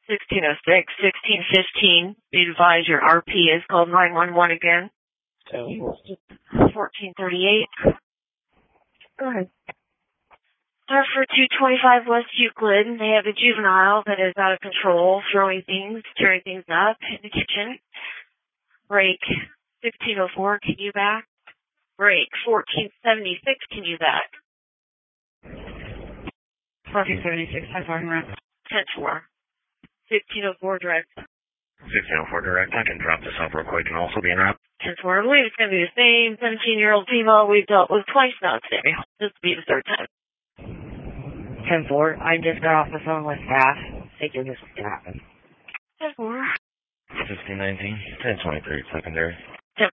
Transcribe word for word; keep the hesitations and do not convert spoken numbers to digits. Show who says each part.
Speaker 1: sixteen oh six, sixteen fifteen. Be advised your R P is called nine one one again. fourteen thirty-eight. Go ahead. They're for two twenty-five West Euclid. They have a juvenile that is out of control, throwing things, tearing things up in the kitchen. Break sixteen oh four, can you back? Break fourteen seventy-six, can you back?
Speaker 2: fourteen seventy-six, high parking ramp.
Speaker 1: ten four. fifteen oh four direct.
Speaker 3: fifteen oh four direct, I can drop this off real quick and also be in route.
Speaker 1: ten four, I believe it's going to be the same seventeen-year-old female we've dealt with twice now today. This will be the third time.
Speaker 2: ten four, I just got off the phone with staff. Thinking this was going to happen.
Speaker 1: ten four.
Speaker 3: fifteen nineteen, ten twenty-three, secondary.